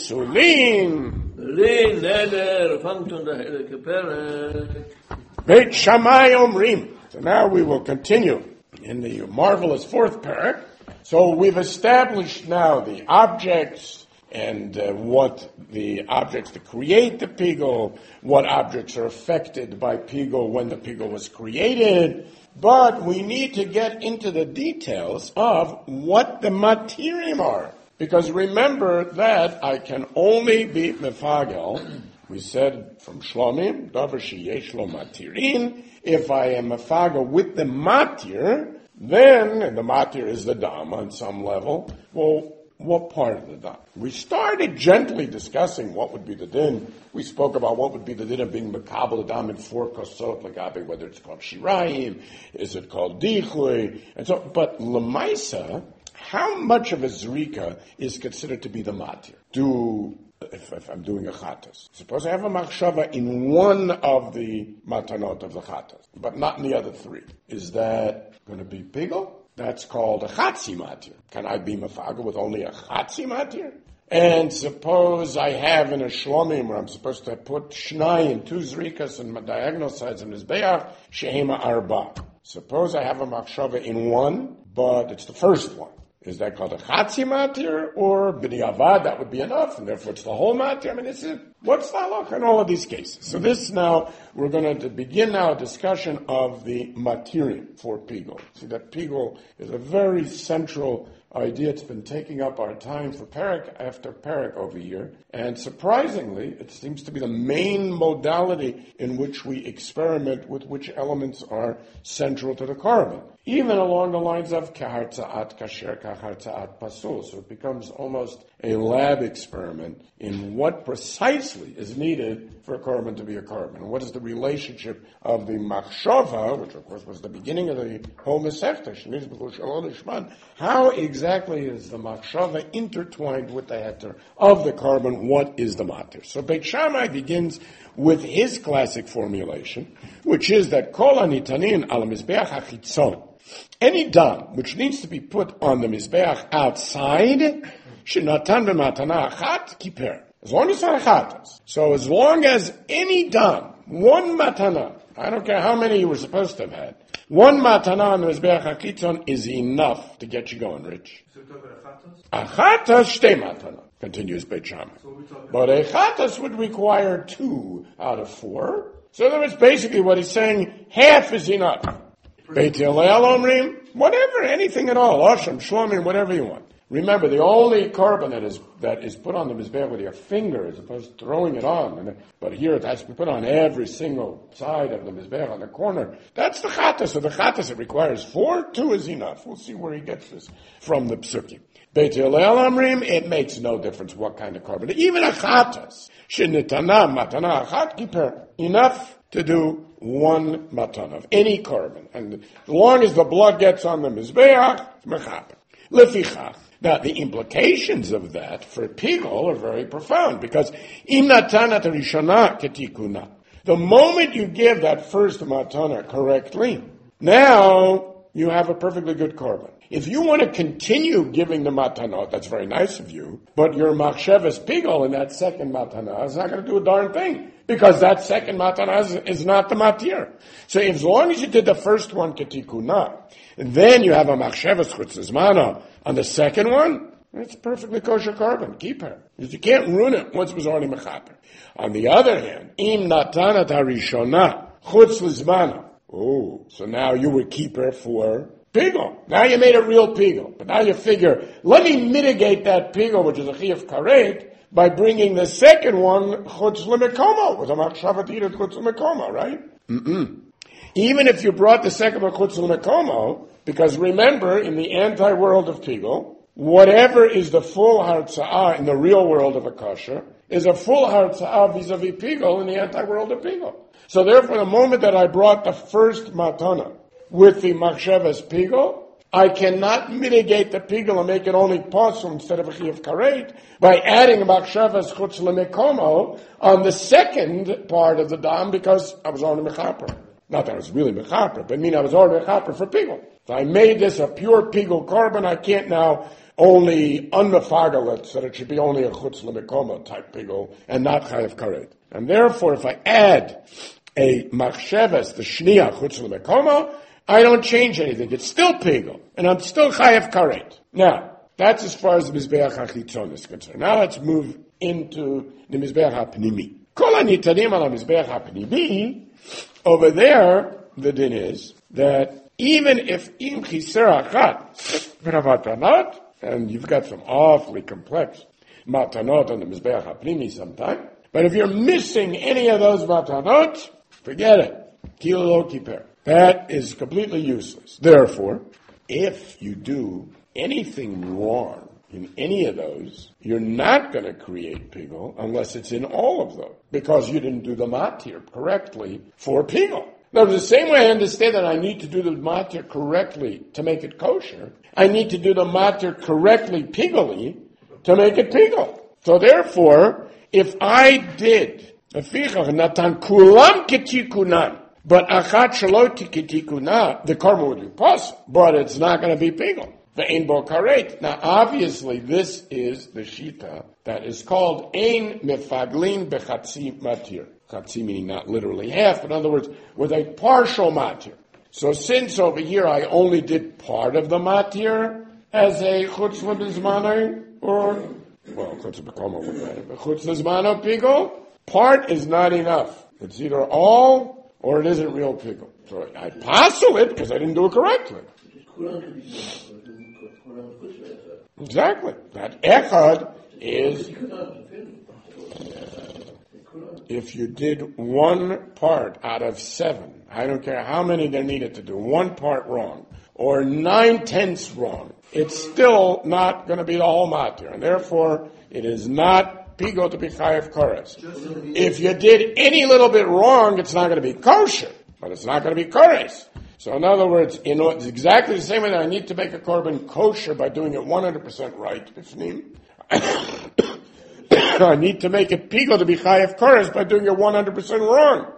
ha'pisulim.
Li neder, fangt on the Heilige Perek.
Beit Shammai omrim. So now we will continue in the marvelous fourth parak. So we've established now the objects and uh, what the objects that create the pigul, what objects are affected by pigul when the pigul was created. But we need to get into the details of what the matirim are. Because remember that I can only be mefagel. We said from Shlomim, davar sheyesh lo matirin. If I am mefagel with the matir, then, and the matir is the dam on some level, well, what part of the dam? We started gently discussing what would be the din. We spoke about what would be the din of being mekabel the dam in four kosot, lagabe, whether it's called shirayim, is it called dichui, and so, but lemaisa, how much of a zrika is considered to be the matir? Do, if, if I'm doing a chatas, suppose I have a machshava in one of the matanot of the chatas, but not in the other three. Is that going to be pigul? That's called a chatzi matir. Can I be mafagel with only a chatzi matir? And suppose I have in a shlomim where I'm supposed to put shnayim, two zrikas and diagonal sides in his be'ach, shehema arba. Suppose I have a machshava in one, but it's the first one. Is that called a chatzi matir or b'diavad? That would be enough, and therefore it's the whole matir. I mean, it's a, what's the halakha in all of these cases? So this now, we're going to begin now a discussion of the matirim for pigul. See, that pigul is a very central idea. It's been taking up our time for parak after parak over here, and surprisingly, it seems to be the main modality in which we experiment with which elements are central to the korban. Even along the lines of kahartza'at kasher, kahartza'at pasul. So it becomes almost a lab experiment in what precisely is needed for a korban to be a korban. And what is the relationship of the machshava, which of course was the beginning of the whole Masechta, Sheniz B'chul Shalom Lishman. How exactly is the machshava intertwined with the heter of the korban? What is the matir? So Beit Shammai begins with his classic formulation, which is that kol hanitanin al mizbeach hachitzon. Any dam which needs to be put on the mizbeach outside, shenatan b'matana achat kiper. As long as it's not achatas. So as long as any dam, one matana, I don't care how many you were supposed to have had, one matana on the mizbeach hachitzon is enough to get you going, Rich.
So we're talking about
Achatas shtei matana, continues Beit Shammai. But a chatas would require two out of four. So in other words, basically what he's saying, half is enough. Beit Hillel omrim, whatever, anything at all, Osham, Shlomim, whatever you want. Remember, the only korban that is that is put on the mizbeach with your finger as opposed to throwing it on, and, but here it has to be put on every single side of the mizbeach on the corner. That's the chatas. So the chatas, it requires four, two is enough. We'll see where he gets this from the psukim. Beit Hillel amrim, it makes no difference what kind of korban. Even a chatas, shenitana matana achat kiper, enough to do one matan of any korban. And as long as the blood gets on the mizbeach, it's mechaper. Lefichach. Now, the implications of that for pigul are very profound, because im natanat rishona ketikuna. The moment you give that first matana correctly, now you have a perfectly good korban. If you want to continue giving the matanot, that's very nice of you, but your machshavas pigul in that second matana is not going to do a darn thing, because that second matana is, is not the matir. So if, as long as you did the first one ketikuna, and then you have a machshavas chutzizmana on the second one, it's perfectly kosher korban. Keep her. Because you can't ruin it once it was already mechaper. On the other hand, im natanat harishona chutz lizmana. Oh, so now you would keep her for pigul. Now you made a real pigul. But now you figure, let me mitigate that pigul, which is a chiyuv karet, by bringing the second one chutz lemekoma, with a machshavat eat chutz lemekoma, right? Mm-mm. Even if you brought the second one chutz lemekoma, because remember, in the anti-world of pigul, whatever is the full hartza'ah in the real world of a kosher is a full hartza'ah vis-a-vis pigul in the anti-world of pigul. So therefore, the moment that I brought the first matana with the machshavas pigul, I cannot mitigate the pigul and make it only possible instead of a chiyuv karet by adding a machshavas chutz lemekomo on the second part of the dam because I was already mechaper. Not that I was really mechaper, but I mean I was already mechaper for pigul. So I made this a pure pigul korban. I can't now only unmefargal it so that it should be only a chutz lemekomo type pigul and not chayav karet. And therefore, if I add a machshavas, the shniya chutz lemekomo, I don't change anything. It's still pigul, and I'm still chayav karet. Now, that's as far as the mizbeach hachitzon is concerned. Now let's move into the mizbeach hapnimi. Kol hanitanim al mizbeach hapnimi. Over there, the din is that even if im chiser achat v'ravatanot, and you've got some awfully complex matanot on the mizbeach hapnimi sometime, but if you're missing any of those matanot, forget it. Kilo lo kiper. That is completely useless. Therefore, if you do anything wrong in any of those, you're not going to create pigul unless it's in all of them, because you didn't do the matir correctly for pigul. Now, the same way I understand that I need to do the matir correctly to make it kosher, I need to do the matir correctly pigully to make it pigul. So therefore, if I did, natan kulam ketikunan, but achat shalot kitikuna, the karma would be possible, but it's not going to be pigul. The ein bo karet. Now, obviously, this is the shita that is called ein mefaglin bechatzi matir. Chatzi meaning not literally half, but in other words, with a partial matir. So since over here I only did part of the matir as a chutz l'bizmano, or, well, chutz l'bekoma wouldn't matter, but chutz l'bizmano pigul, part is not enough. It's either all or it isn't real pigul. So I passel it because I didn't do it correctly. Exactly. That echad is, if you did one part out of seven, I don't care how many there needed to do, one part wrong, or nine-tenths wrong, it's still not going to be the whole matir, and therefore it is not pigul to be chayav kores. If you did any little bit wrong, it's not going to be kosher, but it's not going to be kores. So in other words, you know, it's exactly the same way that I need to make a korban kosher by doing it one hundred percent right, bifnim. I need to make it pigul to be chayav kores by doing it one hundred percent wrong.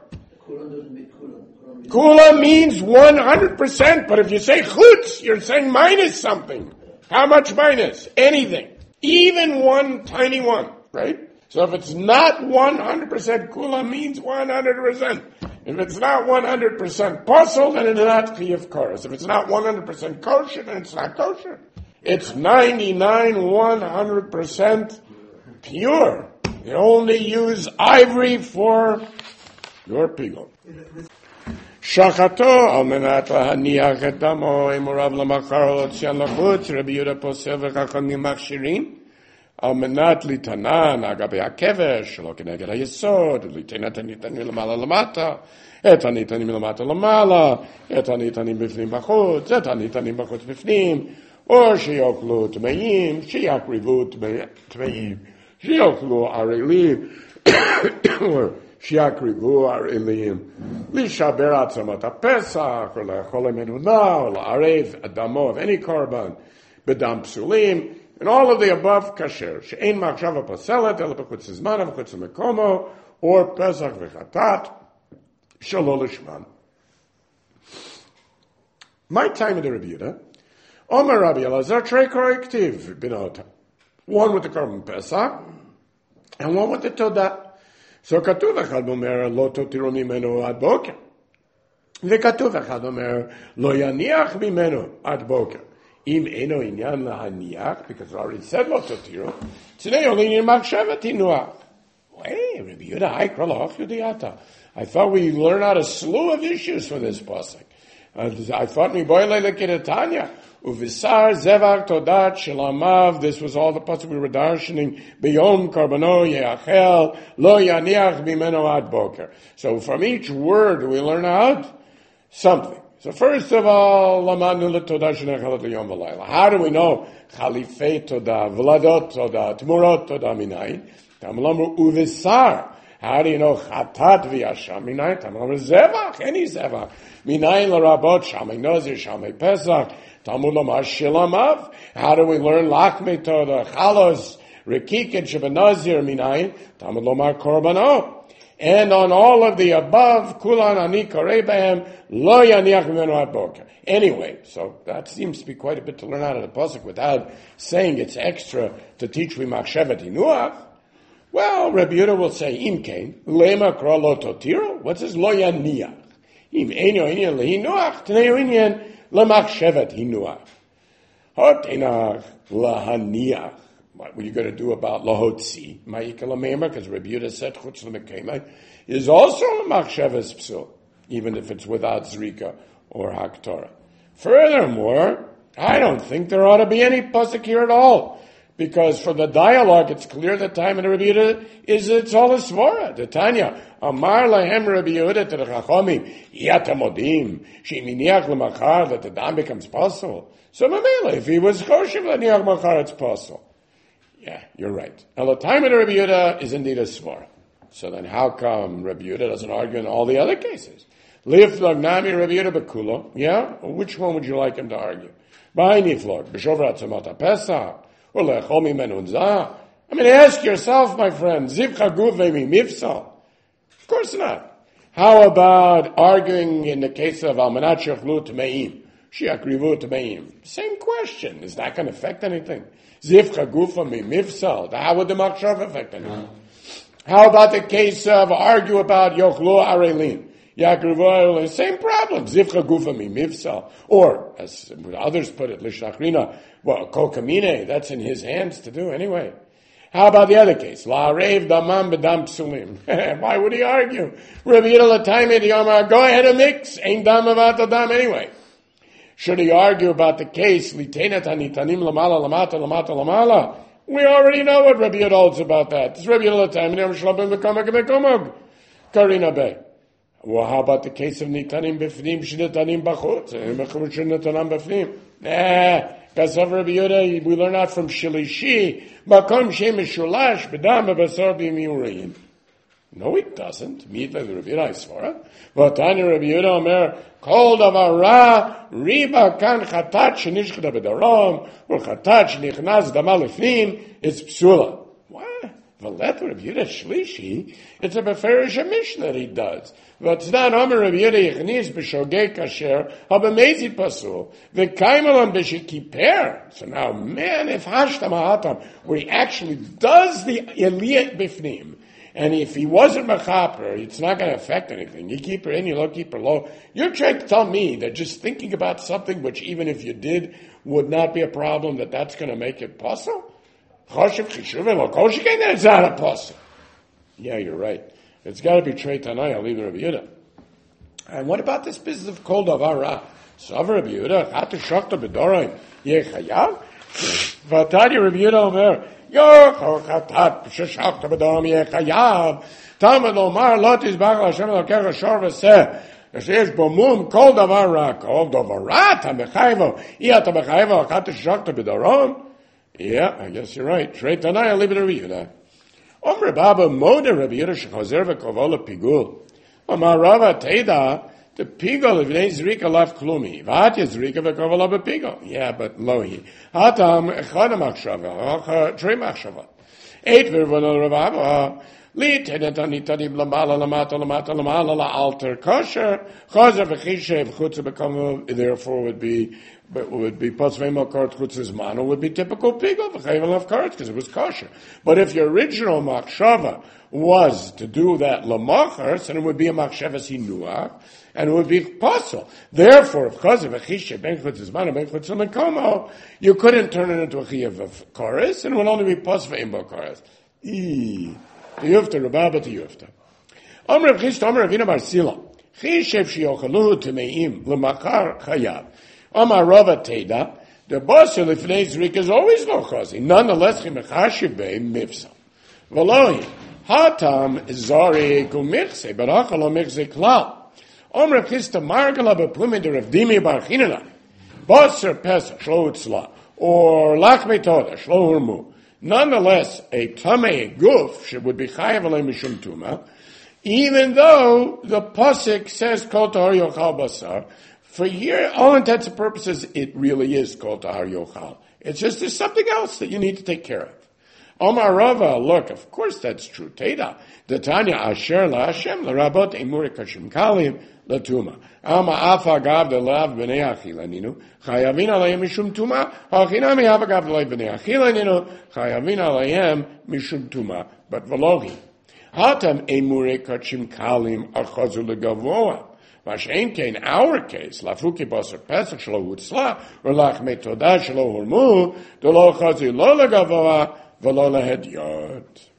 Kula means one hundred percent, but if you say chutz, you're saying minus something. How much minus? Anything. Even one tiny one, right? So if it's not one hundred percent kula means one hundred percent. If it's not one hundred percent puzzle, then it's not chiyuv kores. If it's not one hundred percent kosher, then it's not kosher. It's ninety-nine, one hundred percent pure. You only use ivory for your pigul. Shachato al menat lahaniach et damo imurav lamachar lotzian lachutz Rabbi Yehuda posel v'chachamim machshirin al menat litanan agabe hakevesh shelo keneged hayesod litanitani lamala lamata et anitani lamata lamala et anitani bifnim bachutz et anitani bachutz bifnim or sheyoklu tmeim sheyakrivu tmeim sheyoklu arelim or Shiakrivu ar ilim, lishaber atzamat pesach, or lechol menuna, or la'arev adamo of any korban, bedam psulim, and all of the above kasher. She'ein machshava paselet, el b'chutz zman, b'chutz mekomo, or pesach v'chatat, shelo lishman. My time in the Rabbi Yehuda, Omer Rabbi Elazar, trei korrektiv binota. One with the korban pesach, and one with the todah. So כתוב אחד אומר, לא תותירו ממנו עד בוקר. וכתוב אחד אומר, לא יניח ממנו עד בוקר. אם אינו עניין להניח, because I already said לא תותירו, today only in מחשבת תנוח. Hey, Rabbi Yehuda, I קרא לך יודיעתה. I thought we learned out a slew of issues for this pasuk. I thought we boiled like it Tanya. Uvisar zevach todat shalamav. This was all the pasuk we were darshaning. Beyom karbano yeachel lo yaniach bimeno ad boker. So from each word we learn out something. So first of all, lamanu letodah shenechalot liyom v'layla. How do we know chalifei todah, vladot todah, tmurot todah minayin? Tamlamu uvisar. How do you know chatat v'yasham? Minayin tamar zevach, any zevach. Minayin l'rabot shamei nazir shamei pesach. Talmud lomar shilamav. How do we learn lachmei toda chalos rekikin shebenazir minayin? Talmud lomar korbanot. And on all of the above, kulan ani karebahem lo yaniach mimenu ad boker. Anyway, so that seems to be quite a bit to learn out of the pasuk without saying it's extra to teach we machshevet hinuach. Well, Rabbi Yehuda will say, Im kain, lema kra lo totiro. What's this lo yaniach? Im enyo inyan lehinuach, tnei inyan lemachshevet hinuach. Hotinach lahaniach. What are you going to do about lahotzi? Ma'ika lamema, because Rabbi Yehuda said chutz lemekema is also a machsheves psul, even if it's without zrika or haktorah. Furthermore, I don't think there ought to be any pasuk here at all. Because for the dialogue, it's clear the time in Rabbi Yehuda is it's all a svara. The Tanya, Amar lahem Rabbi Yehuda to the Chachomim, Yatamodim, Sheminiach l'machar, that the dam becomes possible. So Mamela, if he was choshev l'niach machar, it's possible. Yeah, you're right. Now the time in Rabbi Yehuda is indeed a svara. So then how come Rabbi Yehuda doesn't argue in all the other cases? Lif lagnami Rabbi Yehuda bekulo. Yeah? Well, which one would you like him to argue? Ba'iniflog, b'shovrat tzemata pesach. I mean, ask yourself, my friend, Zivcha Guvei Mifsal? Of course not. How about arguing in the case of Almanat Shechlu Tmeim? Shiakrivu Tmeim. Same question. Is that going to affect anything? Zivcha Gufa Mifsal. How would the Machshav affect anything? How about the case of argue about Yochlu Arelin? Yakrivu, same problem. Zivcha Gufa Mifsal. Or, as others put it, Lishakrina, well, kol kamine, that's in his hands to do anyway. How about the other case? La reiv damam bedam psulim. Why would he argue? Rabbi Yehuda l'taimid yomar, go ahead and mix. Ain't dam avat dam anyway. Should he argue about the case, litenet hanitanim lamala lamata lamata lamala? We already know what Rabbi Yehuda holds about that. It's Rabbi Yehuda l'taimid yom shlabim v'komag v'komag. Karina Bey. Well, how about the case of nitanim b'fnim shenitanim b'chutz? Mechur shenitanim b'fnim. Nah. Because of Rabbi Yehuda, we learn out from Shilishi, Makom Shem Shulash, Bedam Basar B'miurein. No, it doesn't. Meet like the Rabbi Yehuda Isvara. V'tani Rabbi Yehuda Omer, Kol Davar Ra, Riba Kan Chatat Shenishchada B'darom, or Chatat Shenichnas Damal Lefnim, it's Psula. What? V'let Rabbi Yehuda Shlishi, it's a Beferish Mishnah that he does. V'tzdan Omer Rabbi Yehuda Yechnis B'shogei Kasher, Habamezid Pasul, V'kaimalam B'shekiper. So now, man, if Hashtam Ha'atam, where he actually does the Eliyat Bifnim, and if he wasn't Mechaper, it's not going to affect anything. You keep her in, you low, keep her low. You're trying to tell me that just thinking about something which even if you did would not be a problem, that that's going to make it possible? It's not a possible. Yeah, you're right. It's got to be Trei Tanai, I'll leave the Rabbi Yehuda. And what about this business of Kol Davar Ra? Savar Rabbi Yehuda, Chatu Shachta B'Doraim, Yeh Chayav? Vatadi Rabbi Yehuda Omer, Yo, Chatat, Shachta B'Doraim, Yeh Chayav, Talmud Omar, Lot Yizbach Hashem Elokecha Shor V'Seh, שיש בו מום כל דבר רע, כל דבר רע, אתה מחייבו, אי אתה מחייבו, אחת ששכת בדרום? Yeah, I guess you're right. Trei Tanai, I'll leave it to Rabbi Yehuda. Omer Baba Moda Rabbi Yehuda shechozer v'kovola pigul. Omar Rava Teda, the pigul v'nei zrika laf klumi. V'at yezrika v'kovola b'pigul. Yeah, but lohi. Hatam echad machshava, trei machshava. Eight v'rvona Rava, li tenet anitanim lamala lamata lamata lamala la alter kosher. Chozer v'chishev chutz v'kovola, therefore would be But would be Pasvema Kart Chutz's Mano would be typical Pigel, the Chayvel of Kart, because it was kosher. But if your original Machshava was to do that Lamachar, then it would be a Machshavas Hinuach, and it would be possible. Therefore, if Chazav Achisha Ben Chutz's Mano, Ben Chutz's Mekomo, you couldn't turn it into a Chiyav of Koris, and it would only be Pasvema Koris. Eee. Tiyufta, Rababa Tiyufta. Omer Chist, Omer Avina Barsila. Chishev Shiochalu Temeim, Lamachar Chayav. Amar Rava Teda, the Basel Lifnei Zrik is always no chazi. Nonetheless, Chimechashiv Bei Mifsa. V'lohi, Hatam Zari Kumichse, but Achalo Michse Klal. Omer Chista Margala Beplumin de Rav Dimi Bar Chinana. Basar Pesach, Shlo Utzla. Or Lachme Toda, Shlo Hurmu. Nonetheless, a tamei guf she would be chayav alei mishum tuma, even though the pasuk says kol tahar yochal basar. For here, all intents and purposes, it really is kol tahar yochal. It's just there's something else that you need to take care of. Omar Rava, look, of course that's true. Teda, the Tanya asher la Hashem l'rabot emure kashim kalim latuma. Alma afa gav de lav b'nei achilaninu chayavin alayim mishum tuma. Hachinami afa gav de lav b'nei achilaninu chayavin alayim mishum tuma. But v'lohi hatam emure kashim kalim achazu legavoa. Mashen in our case, lafuki basar pesach shlo utzla or lach metodah shlo hormu, delo chazi lo legavoa. V'lo lehedyot.